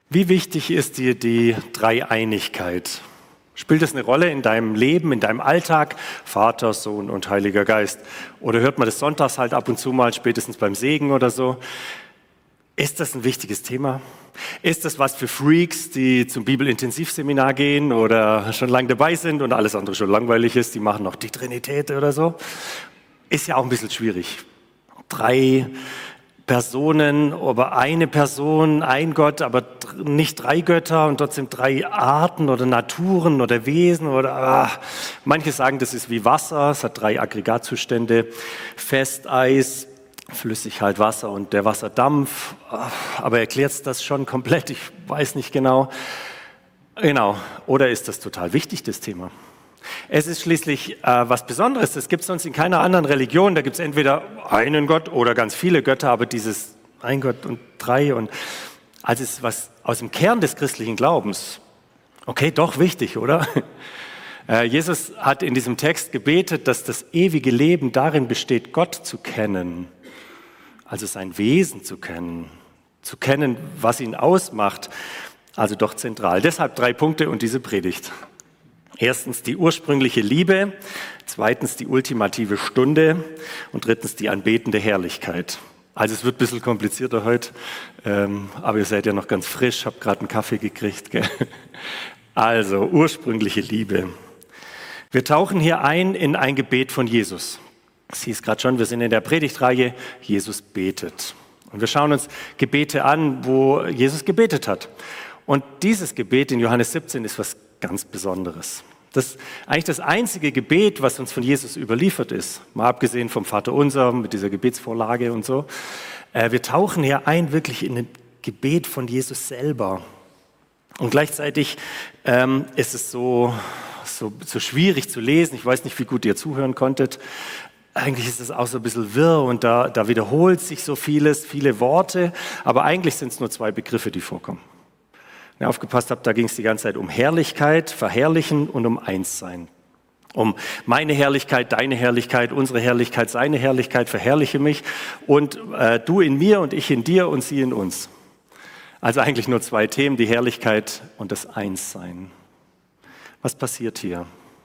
Wie wichtig ist dir die Dreieinigkeit? Spielt das eine Rolle in deinem Leben, in deinem Alltag? Vater, Sohn und Heiliger Geist. Oder hört man das sonntags halt ab und zu mal, spätestens beim Segen oder so? Ist das ein wichtiges Thema? Ist das was für Freaks, die zum Bibelintensivseminar gehen oder schon lange dabei sind und alles andere schon langweilig ist? Die machen noch die Trinität oder so. Ist ja auch ein bisschen schwierig. 3 Personen, aber eine Person, ein Gott, aber nicht 3 Götter und trotzdem 3 Arten oder Naturen oder Wesen oder manche sagen, das ist wie Wasser, es hat 3 Aggregatzustände, Festeis, flüssig halt Wasser und der Wasserdampf, aber erklärt das schon komplett? Ich weiß nicht genau. Genau, oder ist das total wichtig, das Thema? Es ist schließlich was Besonderes, das gibt es sonst in keiner anderen Religion, da gibt es entweder einen Gott oder ganz viele Götter, aber dieses ein Gott und 3 und also ist was aus dem Kern des christlichen Glaubens. Okay, doch wichtig, oder? Jesus hat in diesem Text gebetet, dass das ewige Leben darin besteht, Gott zu kennen, also sein Wesen zu kennen, was ihn ausmacht, also doch zentral. Deshalb 3 Punkte und diese Predigt. Erstens die ursprüngliche Liebe, zweitens die ultimative Stunde und drittens die anbetende Herrlichkeit. Also es wird ein bisschen komplizierter heute, aber ihr seid ja noch ganz frisch, habt gerade einen Kaffee gekriegt. Gell? Also ursprüngliche Liebe. Wir tauchen hier ein in ein Gebet von Jesus. Ich sehe es gerade schon, wir sind in der Predigtreihe Jesus betet. Und wir schauen uns Gebete an, wo Jesus gebetet hat. Und dieses Gebet in Johannes 17 ist was ganz Besonderes. Das ist eigentlich das einzige Gebet, was uns von Jesus überliefert ist, mal abgesehen vom Vaterunser mit dieser Gebetsvorlage und so. Wir tauchen hier ein wirklich in ein Gebet von Jesus selber. Und gleichzeitig ist es so schwierig zu lesen. Ich weiß nicht, wie gut ihr zuhören konntet. Eigentlich ist es auch so ein bisschen wirr und da wiederholt sich so vieles, viele Worte. Aber eigentlich sind es nur 2 Begriffe, die vorkommen. Wenn ihr aufgepasst habt, da ging es die ganze Zeit um Herrlichkeit, Verherrlichen und um Einssein. Um meine Herrlichkeit, deine Herrlichkeit, unsere Herrlichkeit, seine Herrlichkeit, verherrliche mich und du in mir und ich in dir und sie in uns. Also eigentlich nur 2 Themen, die Herrlichkeit und das Einssein. Was passiert hier?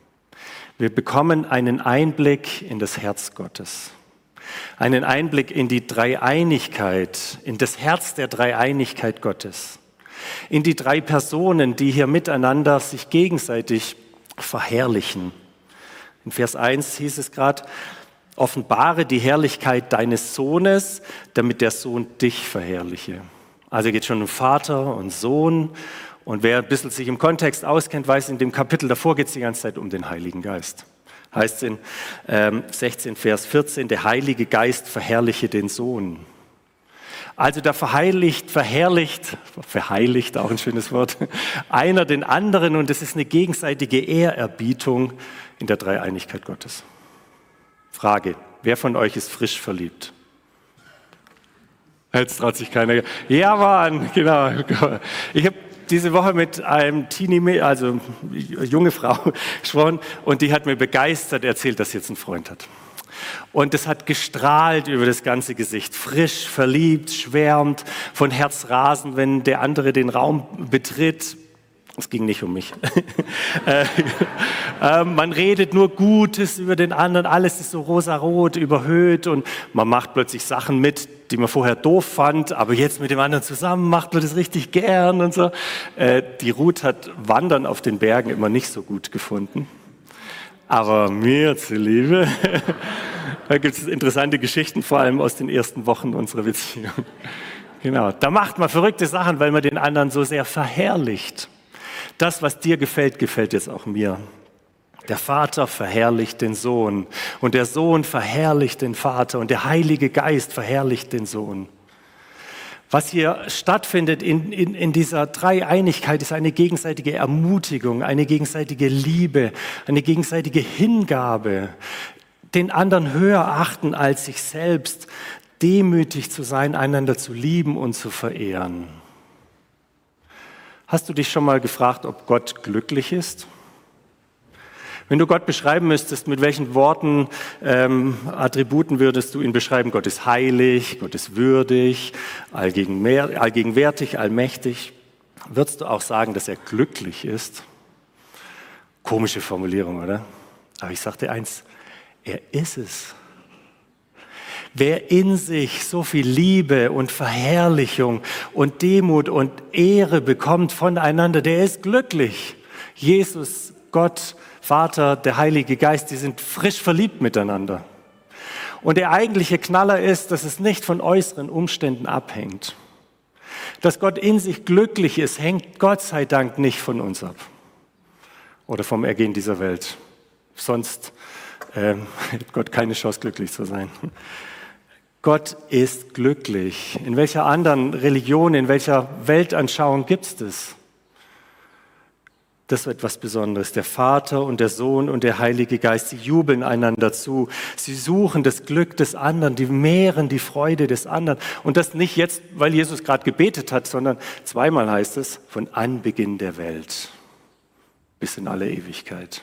Wir bekommen einen Einblick in das Herz Gottes. Einen Einblick in die Dreieinigkeit, in das Herz der Dreieinigkeit Gottes. In die 3 Personen, die hier miteinander sich gegenseitig verherrlichen. In Vers 1 hieß es gerade, offenbare die Herrlichkeit deines Sohnes, damit der Sohn dich verherrliche. Also geht schon um Vater und Sohn. Und wer ein bisschen sich im Kontext auskennt, weiß, in dem Kapitel davor geht es die ganze Zeit um den Heiligen Geist. Heißt in 16, Vers 14, der Heilige Geist verherrliche den Sohn. Also da verheiligt, auch ein schönes Wort, einer den anderen und es ist eine gegenseitige Ehrerbietung in der Dreieinigkeit Gottes. Frage, wer von euch ist frisch verliebt? Jetzt traut sich keiner. Ja, Mann, genau. Ich habe diese Woche mit einem also junge Frau gesprochen und die hat mir begeistert erzählt, dass sie jetzt einen Freund hat. Und es hat gestrahlt über das ganze Gesicht, frisch, verliebt, schwärmt, von Herzrasen, wenn der andere den Raum betritt. Es ging nicht um mich. Man redet nur Gutes über den anderen, alles ist so rosarot, überhöht und man macht plötzlich Sachen mit, die man vorher doof fand, aber jetzt mit dem anderen zusammen macht man das richtig gern und so. Die Ruth hat Wandern auf den Bergen immer nicht so gut gefunden. Aber mir zuliebe, da gibt es interessante Geschichten, vor allem aus den ersten Wochen unserer Beziehung. Genau, da macht man verrückte Sachen, weil man den anderen so sehr verherrlicht. Das, was dir gefällt, gefällt jetzt auch mir. Der Vater verherrlicht den Sohn und der Sohn verherrlicht den Vater und der Heilige Geist verherrlicht den Sohn. Was hier stattfindet in dieser Dreieinigkeit ist eine gegenseitige Ermutigung, eine gegenseitige Liebe, eine gegenseitige Hingabe, den anderen höher achten als sich selbst, demütig zu sein, einander zu lieben und zu verehren. Hast du dich schon mal gefragt, ob Gott glücklich ist? Wenn du Gott beschreiben müsstest, mit welchen Worten, Attributen würdest du ihn beschreiben? Gott ist heilig, Gott ist würdig, allgegenwärtig, allmächtig. Würdest du auch sagen, dass er glücklich ist? Komische Formulierung, oder? Aber ich sage dir eins, er ist es. Wer in sich so viel Liebe und Verherrlichung und Demut und Ehre bekommt voneinander, der ist glücklich. Jesus, Gott, Vater, der Heilige Geist, die sind frisch verliebt miteinander. Und der eigentliche Knaller ist, dass es nicht von äußeren Umständen abhängt. Dass Gott in sich glücklich ist, hängt Gott sei Dank nicht von uns ab oder vom Ergehen dieser Welt. Sonst hätte Gott keine Chance, glücklich zu sein. Gott ist glücklich. In welcher anderen Religion, in welcher Weltanschauung gibt es das? Das ist etwas Besonderes. Der Vater und der Sohn und der Heilige Geist, sie jubeln einander zu. Sie suchen das Glück des anderen, die mehren die Freude des anderen. Und das nicht jetzt, weil Jesus gerade gebetet hat, sondern zweimal heißt es, von Anbeginn der Welt bis in alle Ewigkeit.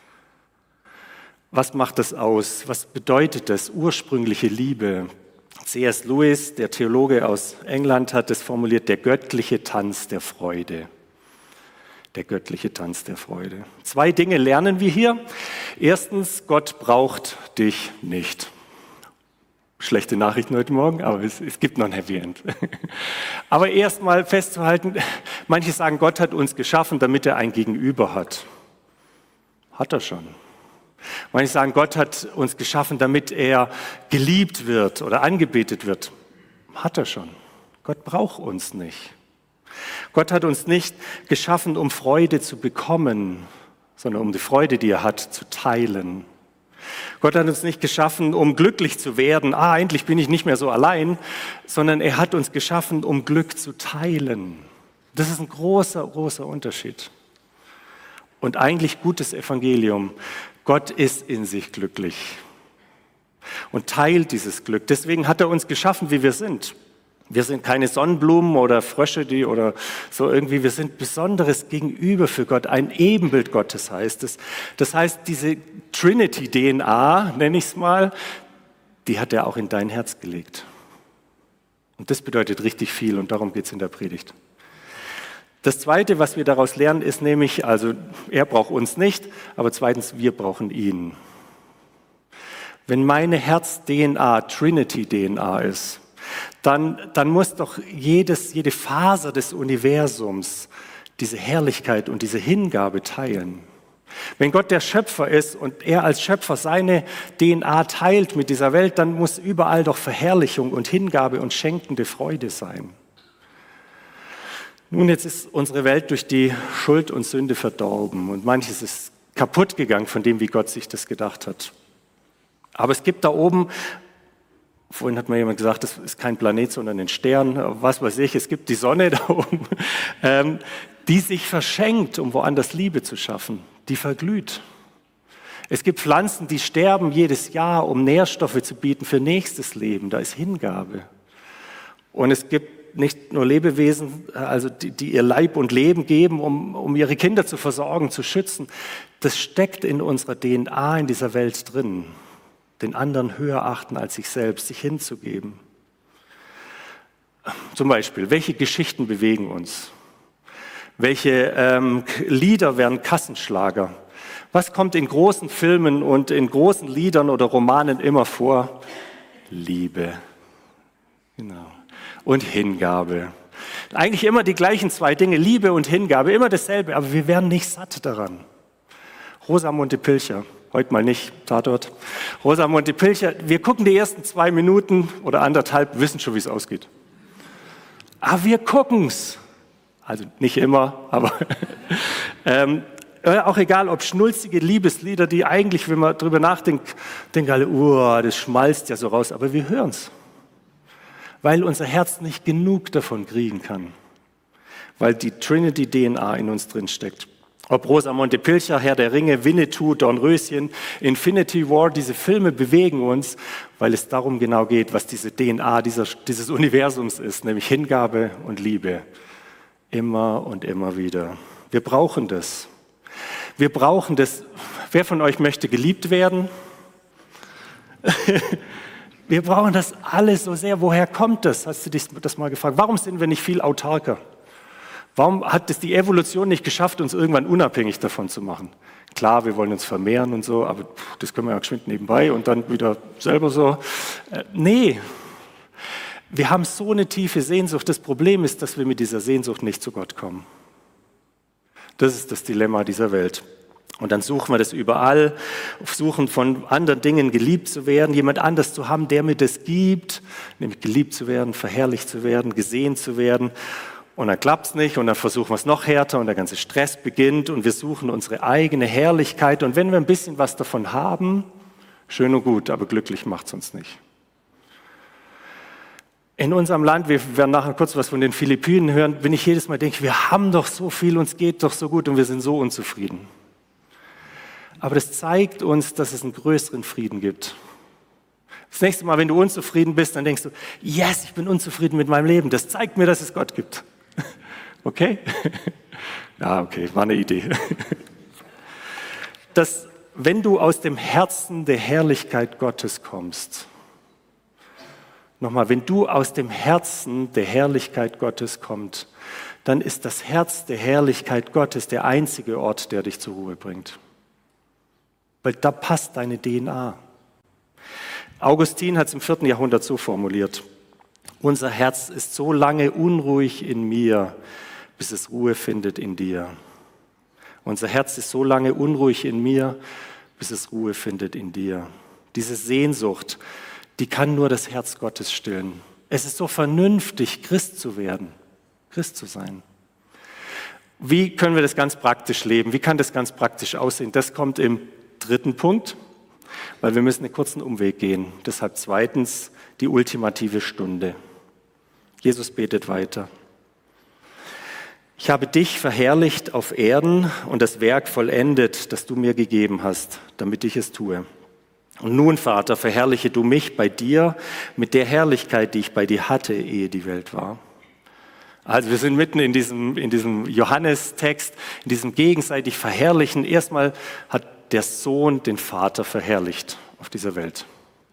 Was macht das aus? Was bedeutet das? Ursprüngliche Liebe. C.S. Lewis, der Theologe aus England, hat es formuliert, der göttliche Tanz der Freude. Der göttliche Tanz der Freude. 2 Dinge lernen wir hier. Erstens, Gott braucht dich nicht. Schlechte Nachrichten heute Morgen, aber es gibt noch ein Happy End. Aber erst mal festzuhalten, manche sagen, Gott hat uns geschaffen, damit er ein Gegenüber hat. Hat er schon. Manche sagen, Gott hat uns geschaffen, damit er geliebt wird oder angebetet wird. Hat er schon. Gott braucht uns nicht. Gott hat uns nicht geschaffen, um Freude zu bekommen, sondern um die Freude, die er hat, zu teilen. Gott hat uns nicht geschaffen, um glücklich zu werden, endlich bin ich nicht mehr so allein, sondern er hat uns geschaffen, um Glück zu teilen. Das ist ein großer, großer Unterschied. Und eigentlich gutes Evangelium. Gott ist in sich glücklich und teilt dieses Glück. Deswegen hat er uns geschaffen, wie wir sind. Wir sind keine Sonnenblumen oder Frösche, oder so irgendwie. Wir sind besonderes Gegenüber für Gott. Ein Ebenbild Gottes heißt es. Das heißt, diese Trinity-DNA, nenne ich es mal, die hat er auch in dein Herz gelegt. Und das bedeutet richtig viel und darum geht es in der Predigt. Das Zweite, was wir daraus lernen, ist nämlich, also er braucht uns nicht, aber zweitens, wir brauchen ihn. Wenn meine Herz-DNA Trinity-DNA ist, dann muss doch jede Faser des Universums diese Herrlichkeit und diese Hingabe teilen. Wenn Gott der Schöpfer ist und er als Schöpfer seine DNA teilt mit dieser Welt, dann muss überall doch Verherrlichung und Hingabe und schenkende Freude sein. Nun, jetzt ist unsere Welt durch die Schuld und Sünde verdorben und manches ist kaputt gegangen von dem, wie Gott sich das gedacht hat. Aber es gibt da oben, vorhin hat mir jemand gesagt, das ist kein Planet, sondern ein Stern, was weiß ich, es gibt die Sonne da oben, die sich verschenkt, um woanders Liebe zu schaffen, die verglüht. Es gibt Pflanzen, die sterben jedes Jahr, um Nährstoffe zu bieten für nächstes Leben, da ist Hingabe. Und es gibt nicht nur Lebewesen, also die ihr Leib und Leben geben, um ihre Kinder zu versorgen, zu schützen. Das steckt in unserer DNA in dieser Welt drin. Den anderen höher achten als sich selbst, sich hinzugeben. Zum Beispiel, welche Geschichten bewegen uns? Welche Lieder werden Kassenschlager? Was kommt in großen Filmen und in großen Liedern oder Romanen immer vor? Liebe. Genau. Und Hingabe. Eigentlich immer die gleichen 2 Dinge, Liebe und Hingabe, immer dasselbe, aber wir werden nicht satt daran. Rosamunde Pilcher, heute mal nicht, Tatort. Rosamunde Pilcher, wir gucken die ersten 2 Minuten oder 1,5, wissen schon, wie es ausgeht. Aber wir gucken's. Also nicht immer, aber auch egal, ob schnulzige Liebeslieder, die eigentlich, wenn man drüber nachdenkt, denken alle, das schmalzt ja so raus, aber wir hören's. Weil unser Herz nicht genug davon kriegen kann, weil die Trinity-DNA in uns drin steckt. Ob Rosamunde Pilcher, Herr der Ringe, Winnetou, Dornröschen, Infinity War, diese Filme bewegen uns, weil es darum genau geht, was diese DNA dieses Universums ist, nämlich Hingabe und Liebe. Immer und immer wieder. Wir brauchen das. Wir brauchen das. Wer von euch möchte geliebt werden? Wir brauchen das alles so sehr. Woher kommt das? Hast du dich das mal gefragt? Warum sind wir nicht viel autarker? Warum hat es die Evolution nicht geschafft, uns irgendwann unabhängig davon zu machen? Klar, wir wollen uns vermehren und so, aber das können wir ja geschwind nebenbei und dann wieder selber so. Nee, wir haben so eine tiefe Sehnsucht. Das Problem ist, dass wir mit dieser Sehnsucht nicht zu Gott kommen. Das ist das Dilemma dieser Welt. Und dann suchen wir das überall, suchen von anderen Dingen geliebt zu werden, jemand anders zu haben, der mir das gibt, nämlich geliebt zu werden, verherrlicht zu werden, gesehen zu werden. Und dann klappt es nicht und dann versuchen wir es noch härter und der ganze Stress beginnt und wir suchen unsere eigene Herrlichkeit. Und wenn wir ein bisschen was davon haben, schön und gut, aber glücklich macht es uns nicht. In unserem Land, wir werden nachher kurz was von den Philippinen hören, wenn ich jedes Mal denke, wir haben doch so viel, uns geht doch so gut und wir sind so unzufrieden. Aber das zeigt uns, dass es einen größeren Frieden gibt. Das nächste Mal, wenn du unzufrieden bist, dann denkst du, yes, ich bin unzufrieden mit meinem Leben. Das zeigt mir, dass es Gott gibt. Okay? Ja, okay, war eine Idee. Dass, wenn du aus dem Herzen der Herrlichkeit Gottes kommst, nochmal, wenn du aus dem Herzen der Herrlichkeit Gottes kommst, dann ist das Herz der Herrlichkeit Gottes der einzige Ort, der dich zur Ruhe bringt. Weil da passt deine DNA. Augustin hat es im 4. Jahrhundert so formuliert: Unser Herz ist so lange unruhig in mir, bis es Ruhe findet in dir. Unser Herz ist so lange unruhig in mir, bis es Ruhe findet in dir. Diese Sehnsucht, die kann nur das Herz Gottes stillen. Es ist so vernünftig, Christ zu werden, Christ zu sein. Wie können wir das ganz praktisch leben? Wie kann das ganz praktisch aussehen? Das kommt im 3. Punkt, weil wir müssen einen kurzen Umweg gehen. Deshalb 2. die ultimative Stunde. Jesus betet weiter. Ich habe dich verherrlicht auf Erden und das Werk vollendet, das du mir gegeben hast, damit ich es tue. Und nun, Vater, verherrliche du mich bei dir mit der Herrlichkeit, die ich bei dir hatte, ehe die Welt war. Also wir sind mitten in diesem Johannes-Text, in diesem gegenseitig Verherrlichen. Erstmal hat der Sohn den Vater verherrlicht auf dieser Welt.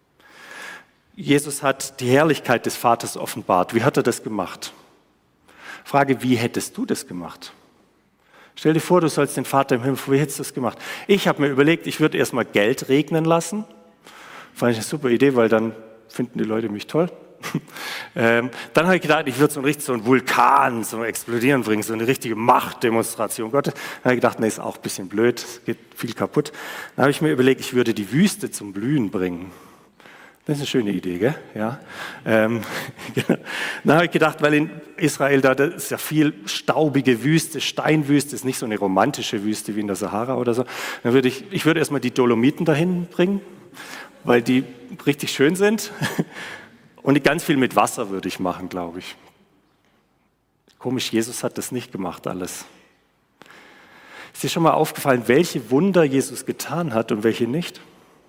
Jesus hat die Herrlichkeit des Vaters offenbart. Wie hat er das gemacht? Frage, wie hättest du das gemacht? Stell dir vor, du sollst den Vater im Himmel, wie hättest du das gemacht? Ich habe mir überlegt, ich würde erstmal Geld regnen lassen. Fand ich eine super Idee, weil dann finden die Leute mich toll. Dann habe ich gedacht, ich würde so einen Vulkan zum Explodieren bringen, so eine richtige Machtdemonstration Gottes. Dann habe ich gedacht, nee, ist auch ein bisschen blöd, es geht viel kaputt. Dann habe ich mir überlegt, ich würde die Wüste zum Blühen bringen. Das ist eine schöne Idee, gell? Ja. Genau. Dann habe ich gedacht, weil in Israel da ist ja viel staubige Wüste, Steinwüste, ist nicht so eine romantische Wüste wie in der Sahara oder so. Dann würde ich würde erstmal die Dolomiten dahin bringen, weil die richtig schön sind. Und ganz viel mit Wasser würde ich machen, glaube ich. Komisch, Jesus hat das nicht gemacht alles. Ist dir schon mal aufgefallen, welche Wunder Jesus getan hat und welche nicht?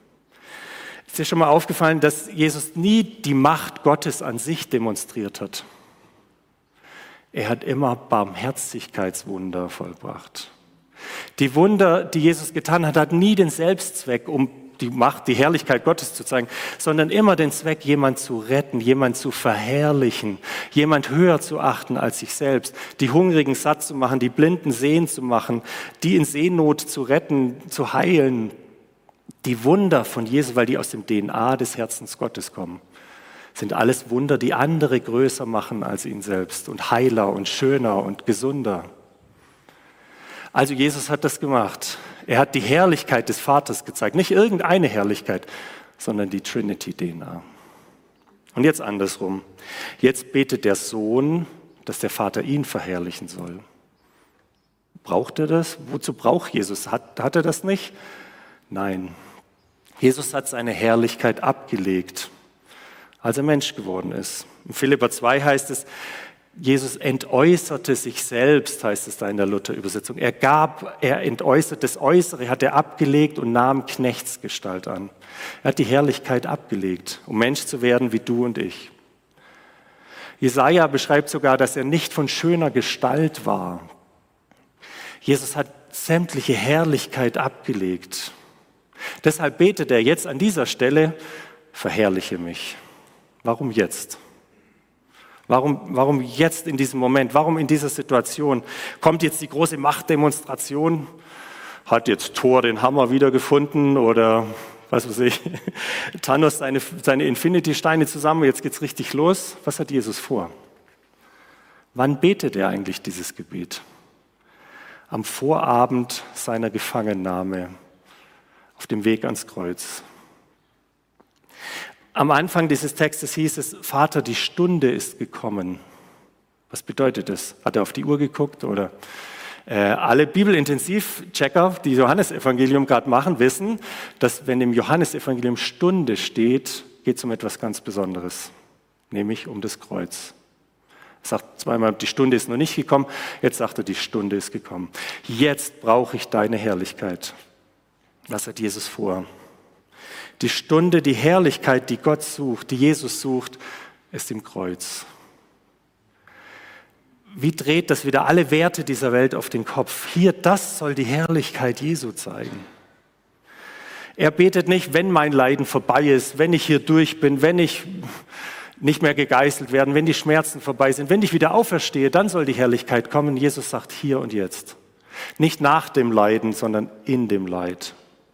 Ist dir schon mal aufgefallen, dass Jesus nie die Macht Gottes an sich demonstriert hat? Er hat immer Barmherzigkeitswunder vollbracht. Die Wunder, die Jesus getan hat, hat nie den Selbstzweck, um die Macht, die Herrlichkeit Gottes zu zeigen, sondern immer den Zweck, jemand zu retten, jemand zu verherrlichen, jemand höher zu achten als sich selbst, die Hungrigen satt zu machen, die Blinden sehend zu machen, die in Seenot zu retten, zu heilen. Die Wunder von Jesus, weil die aus dem DNA des Herzens Gottes kommen, sind alles Wunder, die andere größer machen als ihn selbst und heiler und schöner und gesunder. Also Jesus hat das gemacht. Er hat die Herrlichkeit des Vaters gezeigt. Nicht irgendeine Herrlichkeit, sondern die Trinity-DNA. Und jetzt andersrum. Jetzt betet der Sohn, dass der Vater ihn verherrlichen soll. Braucht er das? Wozu braucht Jesus? Hat er das nicht? Nein. Jesus hat seine Herrlichkeit abgelegt, als er Mensch geworden ist. In Philipper 2 heißt es, Jesus entäußerte sich selbst, heißt es da in der Luther-Übersetzung. Er entäußert das Äußere, hat er abgelegt und nahm Knechtsgestalt an. Er hat die Herrlichkeit abgelegt, um Mensch zu werden wie du und ich. Jesaja beschreibt sogar, dass er nicht von schöner Gestalt war. Jesus hat sämtliche Herrlichkeit abgelegt. Deshalb betet er jetzt an dieser Stelle, verherrliche mich. Warum jetzt? Warum jetzt in diesem Moment? Warum in dieser Situation? Kommt jetzt die große Machtdemonstration? Hat jetzt Thor den Hammer wiedergefunden oder was weiß ich, Thanos seine Infinity-Steine zusammen, jetzt geht's richtig los. Was hat Jesus vor? Wann betet er eigentlich dieses Gebet? Am Vorabend seiner Gefangennahme, auf dem Weg ans Kreuz. Am Anfang dieses Textes hieß es, Vater, die Stunde ist gekommen. Was bedeutet das? Hat er auf die Uhr geguckt oder? Alle Bibelintensivchecker, die Johannesevangelium gerade machen, wissen, dass wenn im Johannesevangelium Stunde steht, geht es um etwas ganz Besonderes, nämlich um das Kreuz. Er sagt zweimal, die Stunde ist noch nicht gekommen, jetzt sagt er, die Stunde ist gekommen. Jetzt brauche ich deine Herrlichkeit. Was hat Jesus vor? Die Stunde, die Herrlichkeit, die Gott sucht, die Jesus sucht, ist im Kreuz. Wie dreht das wieder alle Werte dieser Welt auf den Kopf? Hier, das soll die Herrlichkeit Jesu zeigen. Er betet nicht, wenn mein Leiden vorbei ist, wenn ich hier durch bin, wenn ich nicht mehr gegeißelt werde, wenn die Schmerzen vorbei sind, wenn ich wieder auferstehe, dann soll die Herrlichkeit kommen. Jesus sagt hier und jetzt. Nicht nach dem Leiden, sondern in dem Leid.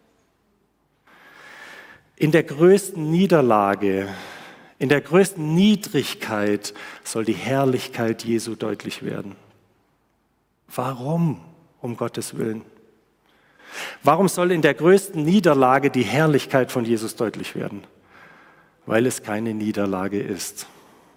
In der größten Niederlage, in der größten Niedrigkeit soll die Herrlichkeit Jesu deutlich werden. Warum, um Gottes Willen? Warum soll in der größten Niederlage die Herrlichkeit von Jesus deutlich werden? Weil es keine Niederlage ist.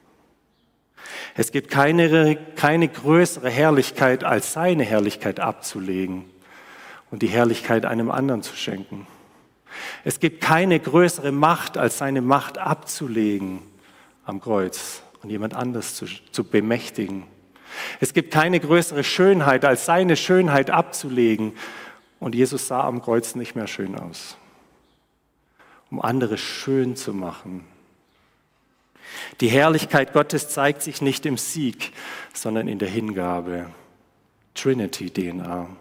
Es gibt keine größere Herrlichkeit, als seine Herrlichkeit abzulegen und die Herrlichkeit einem anderen zu schenken. Es gibt keine größere Macht, als seine Macht abzulegen am Kreuz und jemand anders zu bemächtigen. Es gibt keine größere Schönheit, als seine Schönheit abzulegen. Und Jesus sah am Kreuz nicht mehr schön aus, um andere schön zu machen. Die Herrlichkeit Gottes zeigt sich nicht im Sieg, sondern in der Hingabe. Trinity-DNA.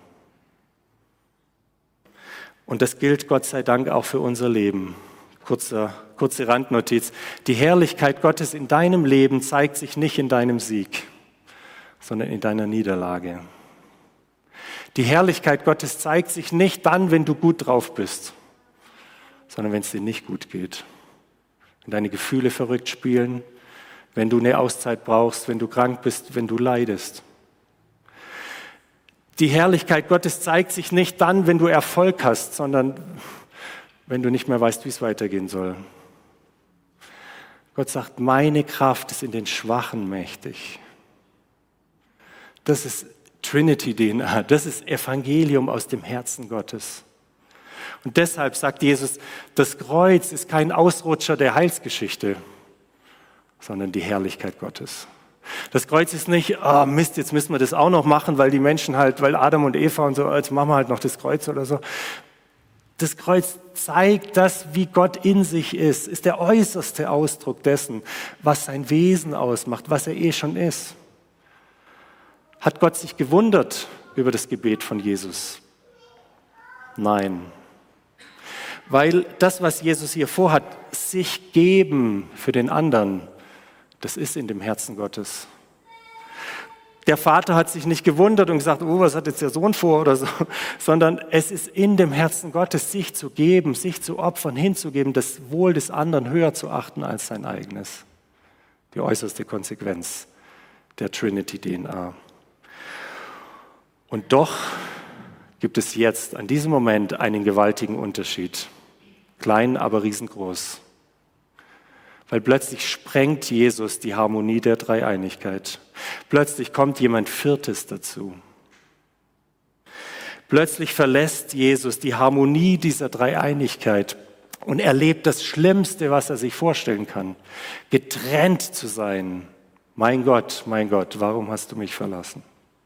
Und das gilt Gott sei Dank auch für unser Leben. Kurze Randnotiz. Die Herrlichkeit Gottes in deinem Leben zeigt sich nicht in deinem Sieg, sondern in deiner Niederlage. Die Herrlichkeit Gottes zeigt sich nicht dann, wenn du gut drauf bist, sondern wenn es dir nicht gut geht. Wenn deine Gefühle verrückt spielen, wenn du eine Auszeit brauchst, wenn du krank bist, wenn du leidest. Die Herrlichkeit Gottes zeigt sich nicht dann, wenn du Erfolg hast, sondern wenn du nicht mehr weißt, wie es weitergehen soll. Gott sagt, meine Kraft ist in den Schwachen mächtig. Das ist Trinity-DNA, das ist Evangelium aus dem Herzen Gottes. Und deshalb sagt Jesus, das Kreuz ist kein Ausrutscher der Heilsgeschichte, sondern die Herrlichkeit Gottes. Das Kreuz ist nicht, Mist, jetzt müssen wir das auch noch machen, weil die Menschen halt, weil Adam und Eva und so, jetzt machen wir halt noch das Kreuz oder so. Das Kreuz zeigt das, wie Gott in sich ist der äußerste Ausdruck dessen, was sein Wesen ausmacht, was er schon ist. Hat Gott sich gewundert über das Gebet von Jesus? Nein. Weil das, was Jesus hier vorhat, sich geben für den anderen, das ist in dem Herzen Gottes. Der Vater hat sich nicht gewundert und gesagt, was hat jetzt der Sohn vor oder so, sondern es ist in dem Herzen Gottes, sich zu geben, sich zu opfern, hinzugeben, das Wohl des anderen höher zu achten als sein eigenes. Die äußerste Konsequenz der Trinity-DNA. Und doch gibt es jetzt an diesem Moment einen gewaltigen Unterschied. Klein, aber riesengroß. Weil plötzlich sprengt Jesus die Harmonie der Dreieinigkeit. Plötzlich kommt jemand Viertes dazu. Plötzlich verlässt Jesus die Harmonie dieser Dreieinigkeit und erlebt das Schlimmste, was er sich vorstellen kann. Getrennt zu sein. Mein Gott, warum hast du mich verlassen?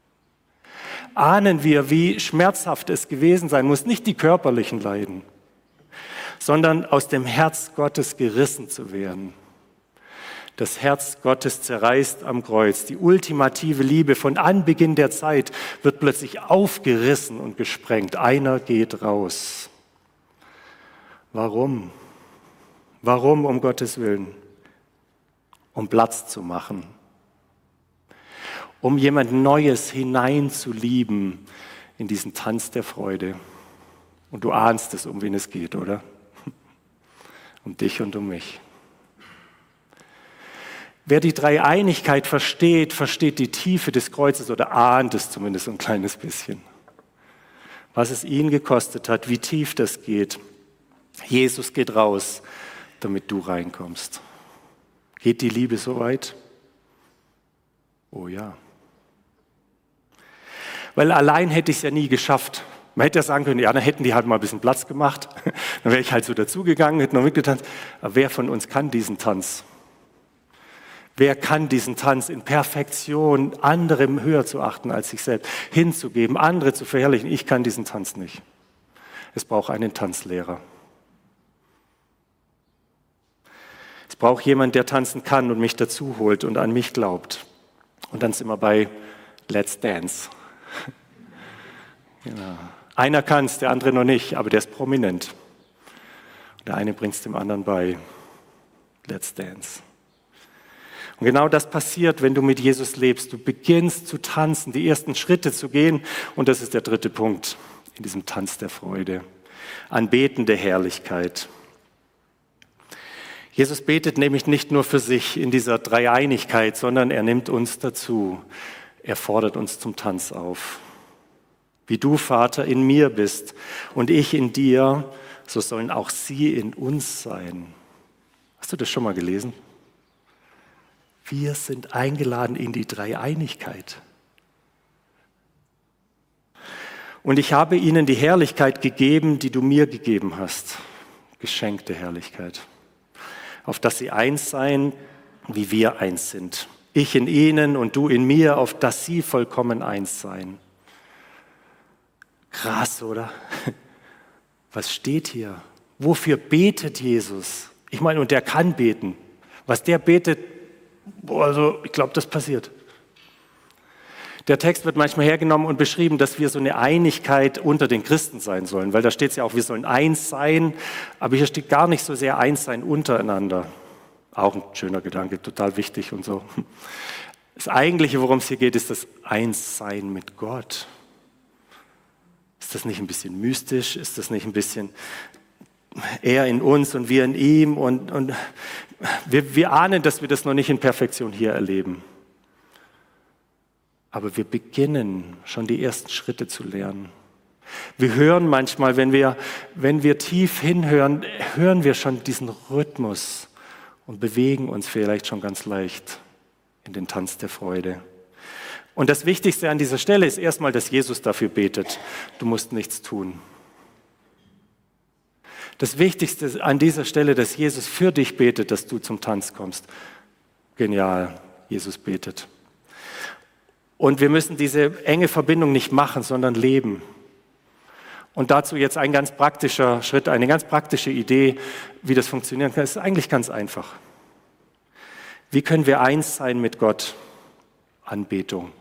Ahnen wir, wie schmerzhaft es gewesen sein muss, nicht die körperlichen Leiden, sondern aus dem Herz Gottes gerissen zu werden. Das Herz Gottes zerreißt am Kreuz. Die ultimative Liebe von Anbeginn der Zeit wird plötzlich aufgerissen und gesprengt. Einer geht raus. Warum? Warum, um Gottes Willen? Um Platz zu machen um jemand Neues hineinzulieben in diesen Tanz der Freude. Und du ahnst es, um wen es geht, oder? Um dich und um mich. Wer die Dreieinigkeit versteht, versteht die Tiefe des Kreuzes oder ahnt es zumindest ein kleines bisschen. Was es ihn gekostet hat, wie tief das geht. Jesus geht raus, damit du reinkommst. Geht die Liebe so weit? Oh ja. Weil allein hätte ich es ja nie geschafft. Man hätte ja sagen können, ja, dann hätten die halt mal ein bisschen Platz gemacht. Dann wäre ich halt so dazugegangen, hätte noch mitgetanzt. Aber wer von uns kann diesen Tanz? Wer kann diesen Tanz in Perfektion, anderem höher zu achten als sich selbst, hinzugeben, andere zu verherrlichen? Ich kann diesen Tanz nicht. Es braucht einen Tanzlehrer. Es braucht jemand, der tanzen kann und mich dazu holt und an mich glaubt. Und dann sind wir bei Let's Dance. Genau. Einer kann es, der andere noch nicht, aber der ist prominent. Und der eine bringt es dem anderen bei. Let's Dance. Und genau das passiert, wenn du mit Jesus lebst. Du beginnst zu tanzen, die ersten Schritte zu gehen. Und das ist der dritte Punkt in diesem Tanz der Freude. Anbetende Herrlichkeit. Jesus betet nämlich nicht nur für sich in dieser Dreieinigkeit, sondern er nimmt uns dazu. Er fordert uns zum Tanz auf. Wie du, Vater, in mir bist und ich in dir, so sollen auch sie in uns sein. Hast du das schon mal gelesen? Wir sind eingeladen in die Dreieinigkeit. Und ich habe ihnen die Herrlichkeit gegeben, die du mir gegeben hast. Geschenkte Herrlichkeit. Auf dass sie eins seien, wie wir eins sind. Ich in ihnen und du in mir, auf dass sie vollkommen eins seien. Krass, oder? Was steht hier? Wofür betet Jesus? Ich meine, und der kann beten. Was der betet, also ich glaube, das passiert. Der Text wird manchmal hergenommen und beschrieben, dass wir so eine Einigkeit unter den Christen sein sollen, weil da steht es ja auch, wir sollen eins sein, aber hier steht gar nicht so sehr eins sein untereinander. Auch ein schöner Gedanke, total wichtig und so. Das Eigentliche, worum es hier geht, ist das Einssein mit Gott. Ist das nicht ein bisschen mystisch? Ist das nicht ein bisschen er in uns und wir in ihm? Und wir ahnen, dass wir das noch nicht in Perfektion hier erleben. Aber wir beginnen schon die ersten Schritte zu lernen. Wir hören manchmal, wenn wir tief hinhören, hören wir schon diesen Rhythmus und bewegen uns vielleicht schon ganz leicht in den Tanz der Freude. Und das Wichtigste an dieser Stelle ist erstmal, dass Jesus dafür betet. Du musst nichts tun. Das Wichtigste an dieser Stelle, dass Jesus für dich betet, dass du zum Tanz kommst. Genial, Jesus betet. Und wir müssen diese enge Verbindung nicht machen, sondern leben. Und dazu jetzt ein ganz praktischer Schritt, eine ganz praktische Idee, wie das funktionieren kann. Es ist eigentlich ganz einfach. Wie können wir eins sein mit Gott? Anbetung.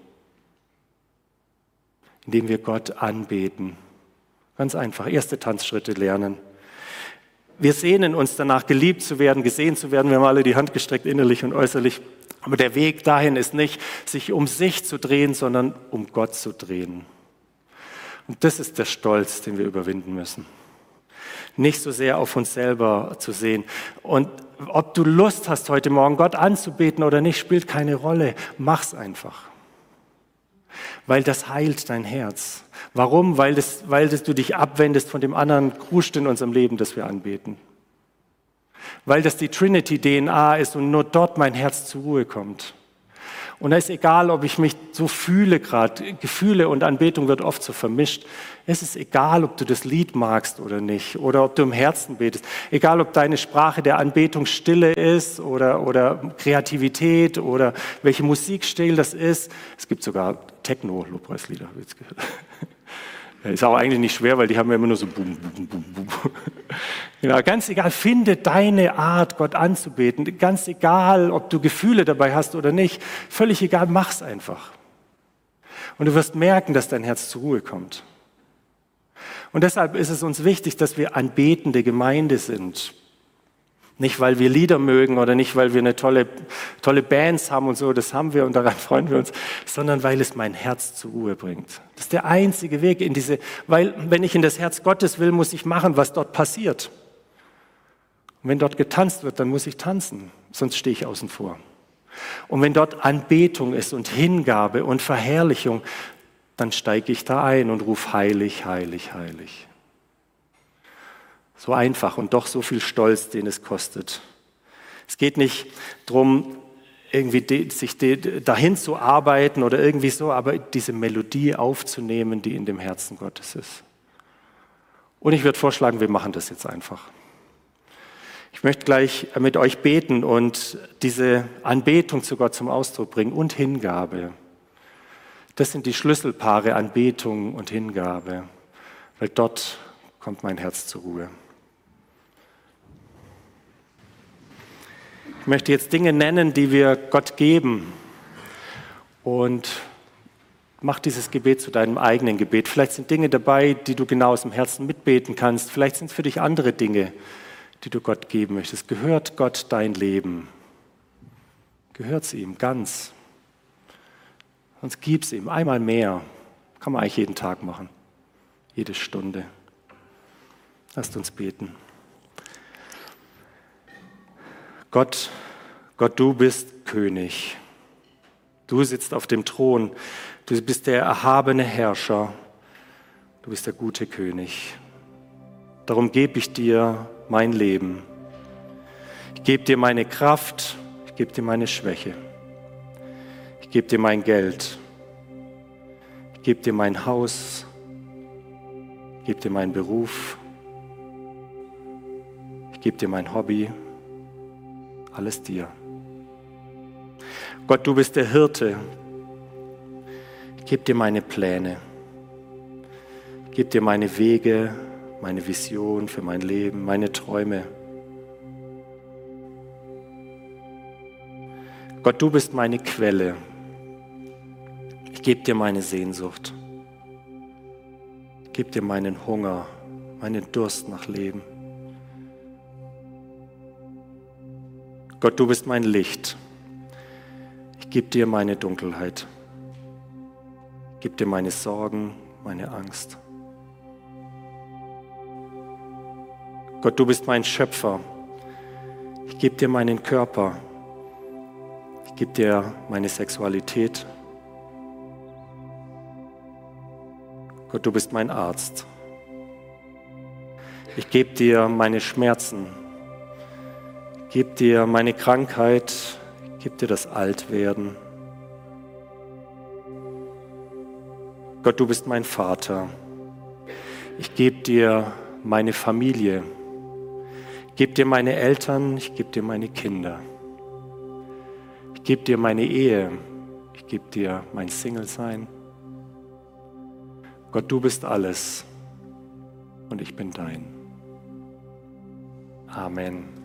Indem wir Gott anbeten. Ganz einfach, erste Tanzschritte lernen. Wir sehnen uns danach, geliebt zu werden, gesehen zu werden. Wir haben alle die Hand gestreckt, innerlich und äußerlich. Aber der Weg dahin ist nicht, sich um sich zu drehen, sondern um Gott zu drehen. Und das ist der Stolz, den wir überwinden müssen. Nicht so sehr auf uns selber zu sehen. Und ob du Lust hast, heute Morgen Gott anzubeten oder nicht, spielt keine Rolle. Mach's einfach. Weil das heilt dein Herz. Warum? Weil du dich abwendest von dem anderen Kruscht in unserem Leben, das wir anbeten. Weil das die Trinity-DNA ist und nur dort mein Herz zur Ruhe kommt. Und da ist egal, ob ich mich so fühle gerade. Gefühle und Anbetung wird oft so vermischt. Es ist egal, ob du das Lied magst oder nicht oder ob du im Herzen betest. Egal, ob deine Sprache der Anbetung Stille ist oder Kreativität oder welche Musikstil das ist. Es gibt sogar Techno-Lobpreislieder, habe ich jetzt gehört. Ist auch eigentlich nicht schwer, weil die haben ja immer nur so bum, bum, bum, bum. Genau, ganz egal, finde deine Art, Gott anzubeten. Ganz egal, ob du Gefühle dabei hast oder nicht. Völlig egal, mach's einfach. Und du wirst merken, dass dein Herz zur Ruhe kommt. Und deshalb ist es uns wichtig, dass wir anbetende Gemeinde sind. Nicht, weil wir Lieder mögen oder nicht, weil wir eine tolle Bands haben und so, das haben wir und daran freuen wir uns, sondern weil es mein Herz zur Ruhe bringt. Das ist der einzige Weg weil wenn ich in das Herz Gottes will, muss ich machen, was dort passiert. Und wenn dort getanzt wird, dann muss ich tanzen, sonst stehe ich außen vor. Und wenn dort Anbetung ist und Hingabe und Verherrlichung, dann steige ich da ein und rufe heilig, heilig, heilig. So einfach und doch so viel Stolz, den es kostet. Es geht nicht darum, irgendwie sich dahin zu arbeiten oder irgendwie so, aber diese Melodie aufzunehmen, die in dem Herzen Gottes ist. Und ich würde vorschlagen, wir machen das jetzt einfach. Ich möchte gleich mit euch beten und diese Anbetung zu Gott zum Ausdruck bringen und Hingabe. Das sind die Schlüsselpaare Anbetung und Hingabe, weil dort kommt mein Herz zur Ruhe. Ich möchte jetzt Dinge nennen, die wir Gott geben und mach dieses Gebet zu deinem eigenen Gebet. Vielleicht sind Dinge dabei, die du genau aus dem Herzen mitbeten kannst. Vielleicht sind es für dich andere Dinge, die du Gott geben möchtest. Gehört Gott dein Leben? Gehört es ihm ganz? Sonst gib es ihm einmal mehr. Kann man eigentlich jeden Tag machen, jede Stunde. Lasst uns beten. Gott, du bist König. Du sitzt auf dem Thron. Du bist der erhabene Herrscher. Du bist der gute König. Darum gebe ich dir mein Leben. Ich gebe dir meine Kraft. Ich gebe dir meine Schwäche. Ich gebe dir mein Geld. Ich gebe dir mein Haus. Ich gebe dir meinen Beruf. Ich gebe dir mein Hobby. Alles dir. Gott, du bist der Hirte. Ich gebe dir meine Pläne. Ich gebe dir meine Wege, meine Vision für mein Leben, meine Träume. Gott, du bist meine Quelle. Ich gebe dir meine Sehnsucht. Ich gebe dir meinen Hunger, meinen Durst nach Leben. Gott, du bist mein Licht. Ich gebe dir meine Dunkelheit. Ich gebe dir meine Sorgen, meine Angst. Gott, du bist mein Schöpfer. Ich gebe dir meinen Körper. Ich gebe dir meine Sexualität. Gott, du bist mein Arzt. Ich gebe dir meine Schmerzen. Ich gebe dir meine Krankheit, ich gebe dir das Altwerden. Gott, du bist mein Vater. Ich gebe dir meine Familie. Ich gebe dir meine Eltern, ich gebe dir meine Kinder. Ich gebe dir meine Ehe. Ich gebe dir mein Single-Sein. Gott, du bist alles und ich bin dein. Amen.